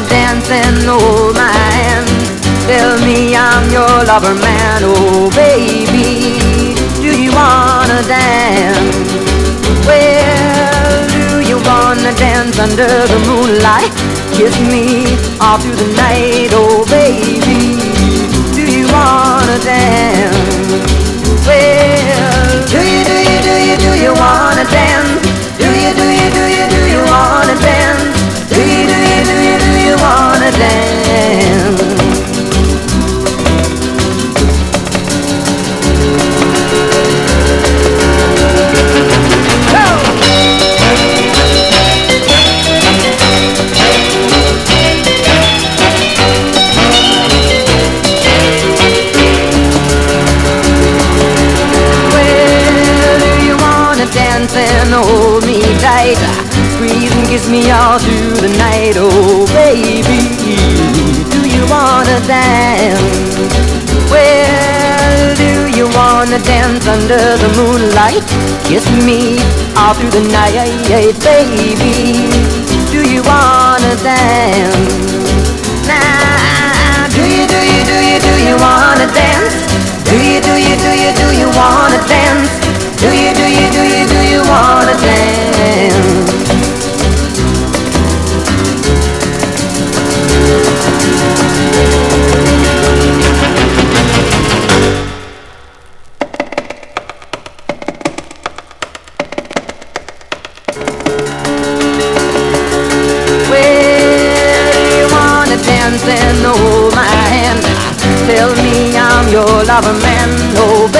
dance and hold my hand? Tell me I'm your lover man, oh baby, do you wanna dance? Well, do you wanna dance under the moonlight? Kiss me all through the night, oh baby, do you wanna dance? Well, do you wanna dance? Do you wanna dance? Do you wanna dance? Dance and hold me tight, squeeze and kiss me all through the night, oh baby, do you wanna dance? Well, do you wanna dance under the moonlight? Kiss me all through the night, baby, do you wanna dance? Now, do you wanna dance? Do you wanna dance? Do you wanna dance? Well, you wanna dance and hold my hand? Tell me I'm your lover man, oh